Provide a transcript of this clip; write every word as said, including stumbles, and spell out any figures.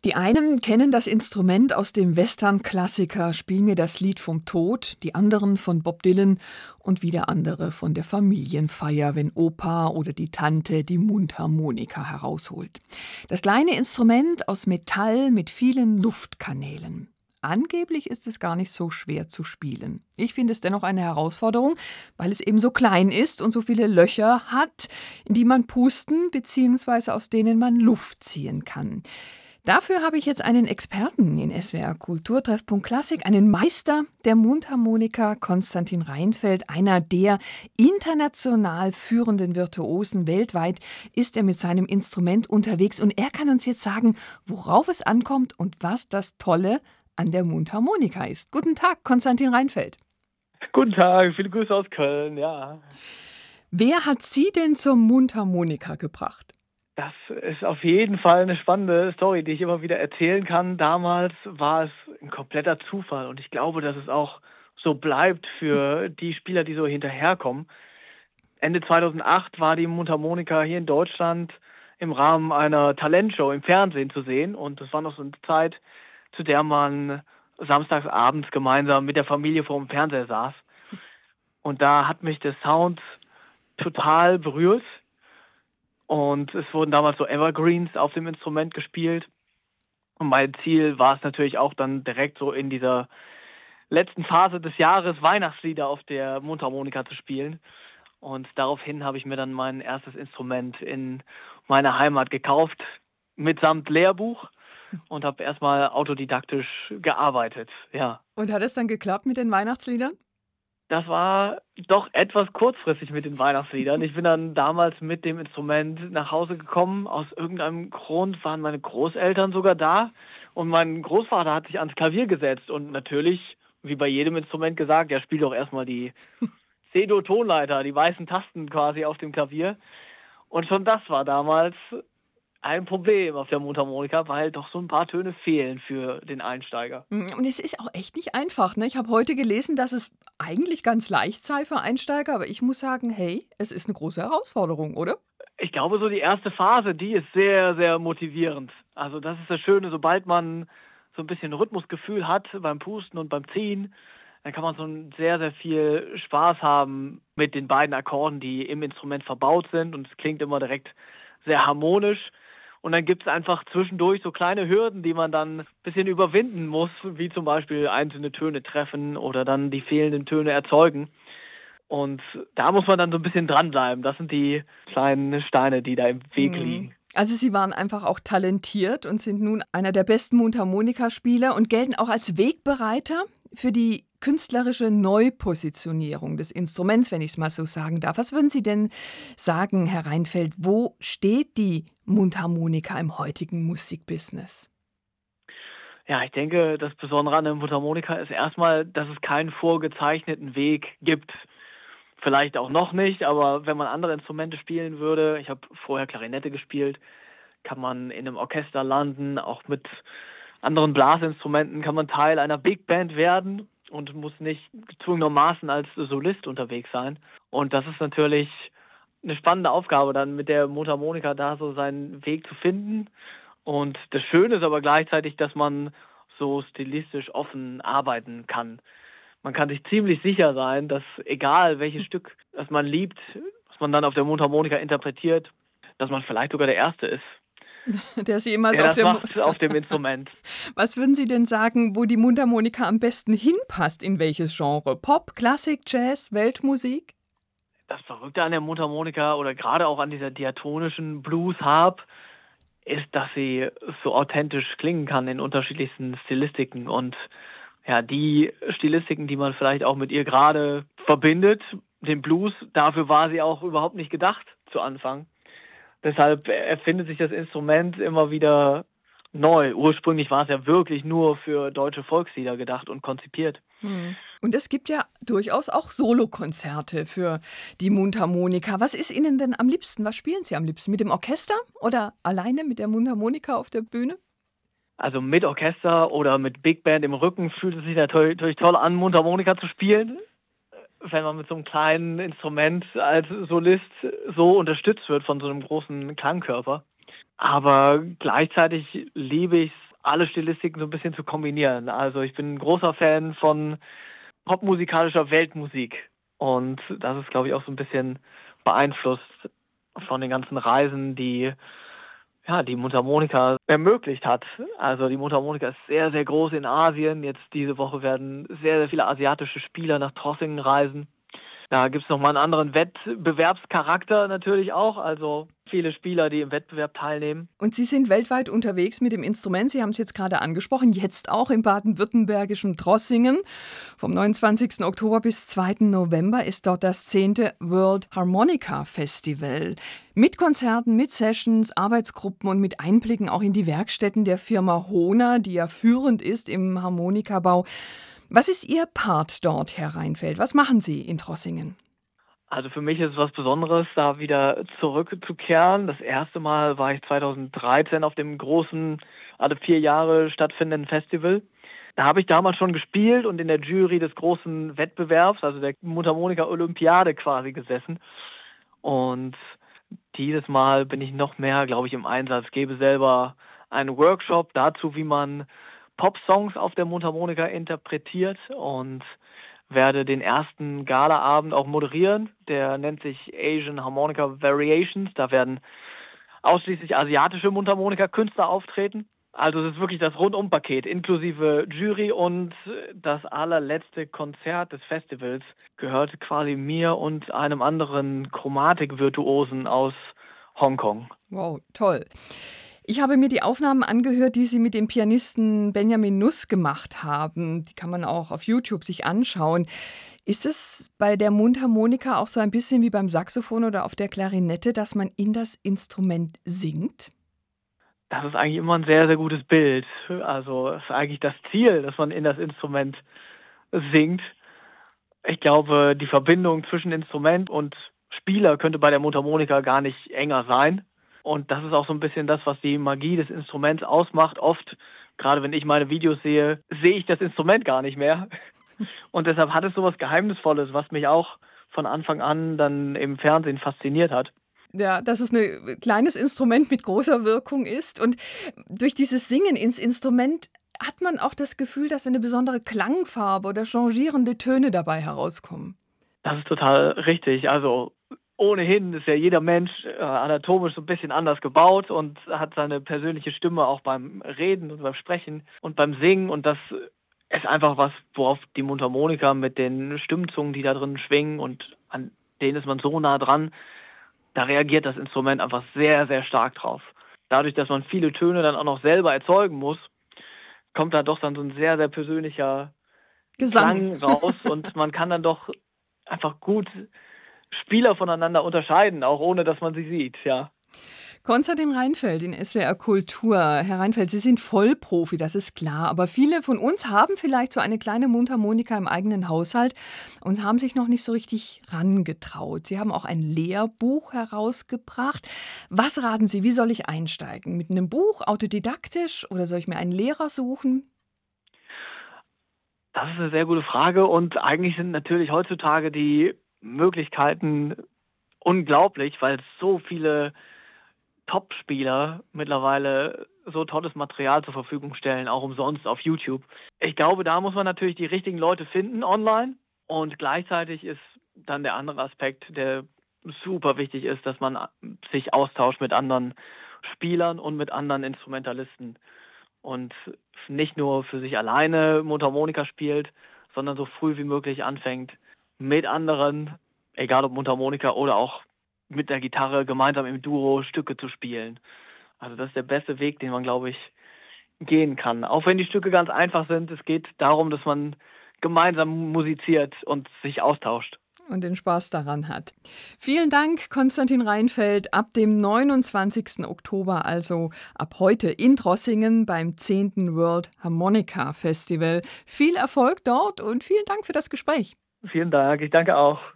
Die einen kennen das Instrument aus dem Western-Klassiker Spiel mir das Lied vom Tod, die anderen von Bob Dylan und wieder andere von der Familienfeier, wenn Opa oder die Tante die Mundharmonika herausholt. Das kleine Instrument aus Metall mit vielen Luftkanälen. Angeblich ist es gar nicht so schwer zu spielen. Ich finde es dennoch eine Herausforderung, weil es eben so klein ist und so viele Löcher hat, in die man pusten bzw. aus denen man Luft ziehen kann. Dafür habe ich jetzt einen Experten in S W R Kulturtreffpunkt Klassik, einen Meister der Mundharmonika, Konstantin Reinfeldt, einer der international führenden Virtuosen weltweit, ist er mit seinem Instrument unterwegs und er kann uns jetzt sagen, worauf es ankommt und was das Tolle an der Mundharmonika ist. Guten Tag, Konstantin Reinfeldt. Guten Tag, viele Grüße aus Köln, ja. Wer hat Sie denn zur Mundharmonika gebracht? Das ist auf jeden Fall eine spannende Story, die ich immer wieder erzählen kann. Damals war es ein kompletter Zufall und ich glaube, dass es auch so bleibt für die Spieler, die so hinterherkommen. Ende zweitausendacht war die Mundharmonika hier in Deutschland im Rahmen einer Talentshow im Fernsehen zu sehen und das war noch so eine Zeit, zu der man samstags abends gemeinsam mit der Familie vor dem Fernseher saß. Und da hat mich der Sound total berührt. Und es wurden damals so Evergreens auf dem Instrument gespielt. Und mein Ziel war es natürlich auch dann direkt so in dieser letzten Phase des Jahres Weihnachtslieder auf der Mundharmonika zu spielen. Und daraufhin habe ich mir dann mein erstes Instrument in meiner Heimat gekauft, mitsamt Lehrbuch. Und habe erstmal autodidaktisch gearbeitet, ja. Und hat es dann geklappt mit den Weihnachtsliedern? Das war doch etwas kurzfristig mit den Weihnachtsliedern. Ich bin dann damals mit dem Instrument nach Hause gekommen. Aus irgendeinem Grund waren meine Großeltern sogar da. Und mein Großvater hat sich ans Klavier gesetzt. Und natürlich, wie bei jedem Instrument gesagt, ja, spiel doch erstmal die C-Dur-Tonleiter, die weißen Tasten quasi auf dem Klavier. Und schon das war damals ein Problem auf der Mundharmonika, weil doch so ein paar Töne fehlen für den Einsteiger. Und es ist auch echt nicht einfach, ne? Ich habe heute gelesen, dass es eigentlich ganz leicht sei für Einsteiger, aber ich muss sagen, hey, es ist eine große Herausforderung, oder? Ich glaube, so die erste Phase, die ist sehr, sehr motivierend. Also das ist das Schöne, sobald man so ein bisschen Rhythmusgefühl hat beim Pusten und beim Ziehen, dann kann man so sehr, sehr viel Spaß haben mit den beiden Akkorden, die im Instrument verbaut sind und es klingt immer direkt sehr harmonisch. Und dann gibt es einfach zwischendurch so kleine Hürden, die man dann ein bisschen überwinden muss, wie zum Beispiel einzelne Töne treffen oder dann die fehlenden Töne erzeugen. Und da muss man dann so ein bisschen dranbleiben. Das sind die kleinen Steine, die da im Weg liegen. Also Sie waren einfach auch talentiert und sind nun einer der besten Mundharmonikaspieler und gelten auch als Wegbereiter für die künstlerische Neupositionierung des Instruments, wenn ich es mal so sagen darf. Was würden Sie denn sagen, Herr Reinfeldt, wo steht die Mundharmonika im heutigen Musikbusiness? Ja, ich denke, das Besondere an der Mundharmonika ist erstmal, dass es keinen vorgezeichneten Weg gibt. Vielleicht auch noch nicht, aber wenn man andere Instrumente spielen würde, ich habe vorher Klarinette gespielt, kann man in einem Orchester landen, auch mit anderen Blasinstrumenten kann man Teil einer Big Band werden und muss nicht gezwungenermaßen als Solist unterwegs sein. Und das ist natürlich eine spannende Aufgabe, dann mit der Mundharmonika da so seinen Weg zu finden. Und das Schöne ist aber gleichzeitig, dass man so stilistisch offen arbeiten kann. Man kann sich ziemlich sicher sein, dass egal welches Stück, das man liebt, was man dann auf der Mundharmonika interpretiert, dass man vielleicht sogar der Erste ist, der Sie jemals der auf, das dem macht auf dem Instrument. Was würden Sie denn sagen, wo die Mundharmonika am besten hinpasst? In welches Genre? Pop, Klassik, Jazz, Weltmusik? Das Verrückte an der Mundharmonika oder gerade auch an dieser diatonischen Blues-Harp ist, dass sie so authentisch klingen kann in unterschiedlichsten Stilistiken. Und ja, die Stilistiken, die man vielleicht auch mit ihr gerade verbindet, den Blues, dafür war sie auch überhaupt nicht gedacht zu Anfang. Deshalb erfindet sich das Instrument immer wieder neu. Ursprünglich war es ja wirklich nur für deutsche Volkslieder gedacht und konzipiert. Hm. Und es gibt ja durchaus auch Solokonzerte für die Mundharmonika. Was ist Ihnen denn am liebsten? Was spielen Sie am liebsten? Mit dem Orchester oder alleine mit der Mundharmonika auf der Bühne? Also mit Orchester oder mit Big Band im Rücken fühlt es sich natürlich toll an, Mundharmonika zu spielen. Wenn man mit so einem kleinen Instrument als Solist so unterstützt wird von so einem großen Klangkörper. Aber gleichzeitig liebe ich es alle Stilistiken so ein bisschen zu kombinieren. Also ich bin ein großer Fan von popmusikalischer Weltmusik. Und das ist, glaube ich, auch so ein bisschen beeinflusst von den ganzen Reisen, die ja, die Mundharmonika ermöglicht hat. Also die Mundharmonika ist sehr, sehr groß in Asien. Jetzt diese Woche werden sehr, sehr viele asiatische Spieler nach Trossingen reisen. Da gibt es nochmal einen anderen Wettbewerbscharakter natürlich auch. Also viele Spieler, die im Wettbewerb teilnehmen. Und Sie sind weltweit unterwegs mit dem Instrument. Sie haben es jetzt gerade angesprochen, jetzt auch im baden-württembergischen Trossingen. Vom neunundzwanzigsten Oktober bis zweiten November ist dort das zehnte World Harmonica Festival. Mit Konzerten, mit Sessions, Arbeitsgruppen und mit Einblicken auch in die Werkstätten der Firma Hohner, die ja führend ist im Harmonikabau. Was ist Ihr Part dort, Herr Reinfeldt? Was machen Sie in Trossingen? Also für mich ist es was Besonderes, da wieder zurückzukehren. Das erste Mal war ich zweitausenddreizehn auf dem großen, alle vier Jahre stattfindenden Festival. Da habe ich damals schon gespielt und in der Jury des großen Wettbewerbs, also der Mundharmonika-Olympiade quasi gesessen. Und dieses Mal bin ich noch mehr, glaube ich, im Einsatz. Gebe selber einen Workshop dazu, wie man Pop-Songs auf der Mundharmonika interpretiert und werde den ersten Galaabend auch moderieren. Der nennt sich Asian Harmonica Variations. Da werden ausschließlich asiatische Mundharmonika-Künstler auftreten. Also es ist wirklich das Rundum-Paket, inklusive Jury, und das allerletzte Konzert des Festivals gehört quasi mir und einem anderen Chromatik-Virtuosen aus Hongkong. Wow, toll. Ich habe mir die Aufnahmen angehört, die Sie mit dem Pianisten Benjamin Nuss gemacht haben. Die kann man auch auf YouTube sich anschauen. Ist es bei der Mundharmonika auch so ein bisschen wie beim Saxophon oder auf der Klarinette, dass man in das Instrument singt? Das ist eigentlich immer ein sehr, sehr gutes Bild. Also es ist eigentlich das Ziel, dass man in das Instrument singt. Ich glaube, die Verbindung zwischen Instrument und Spieler könnte bei der Mundharmonika gar nicht enger sein. Und das ist auch so ein bisschen das, was die Magie des Instruments ausmacht. Oft, gerade wenn ich meine Videos sehe, sehe ich das Instrument gar nicht mehr. Und deshalb hat es so was Geheimnisvolles, was mich auch von Anfang an dann im Fernsehen fasziniert hat. Ja, dass es ein kleines Instrument mit großer Wirkung ist. Und durch dieses Singen ins Instrument hat man auch das Gefühl, dass eine besondere Klangfarbe oder changierende Töne dabei herauskommen. Das ist total richtig. Also ohnehin ist ja jeder Mensch äh, anatomisch so ein bisschen anders gebaut und hat seine persönliche Stimme auch beim Reden und beim Sprechen und beim Singen. Und das ist einfach was, worauf die Mundharmonika mit den Stimmzungen, die da drin schwingen und an denen ist man so nah dran, da reagiert das Instrument einfach sehr, sehr stark drauf. Dadurch, dass man viele Töne dann auch noch selber erzeugen muss, kommt da doch dann so ein sehr, sehr persönlicher Gesang Klang raus und man kann dann doch einfach gut Spieler voneinander unterscheiden, auch ohne dass man sie sieht, ja. Konstantin Reinfeldt in S W R Kultur. Herr Reinfeldt, Sie sind Vollprofi, das ist klar. Aber viele von uns haben vielleicht so eine kleine Mundharmonika im eigenen Haushalt und haben sich noch nicht so richtig rangetraut. Sie haben auch ein Lehrbuch herausgebracht. Was raten Sie, wie soll ich einsteigen? Mit einem Buch, autodidaktisch, oder soll ich mir einen Lehrer suchen? Das ist eine sehr gute Frage und eigentlich sind natürlich heutzutage die Möglichkeiten unglaublich, weil es so viele Top-Spieler mittlerweile so tolles Material zur Verfügung stellen, auch umsonst auf YouTube. Ich glaube, da muss man natürlich die richtigen Leute finden online und gleichzeitig ist dann der andere Aspekt, der super wichtig ist, dass man sich austauscht mit anderen Spielern und mit anderen Instrumentalisten und nicht nur für sich alleine Mundharmonika spielt, sondern so früh wie möglich anfängt, mit anderen, egal ob Mundharmonika oder auch mit der Gitarre gemeinsam im Duo Stücke zu spielen. Also das ist der beste Weg, den man, glaube ich, gehen kann. Auch wenn die Stücke ganz einfach sind, es geht darum, dass man gemeinsam musiziert und sich austauscht. Und den Spaß daran hat. Vielen Dank, Konstantin Reinfeldt. Ab dem neunundzwanzigsten Oktober, also ab heute in Trossingen beim zehnten World Harmonica Festival. Viel Erfolg dort und vielen Dank für das Gespräch. Vielen Dank, ich danke auch.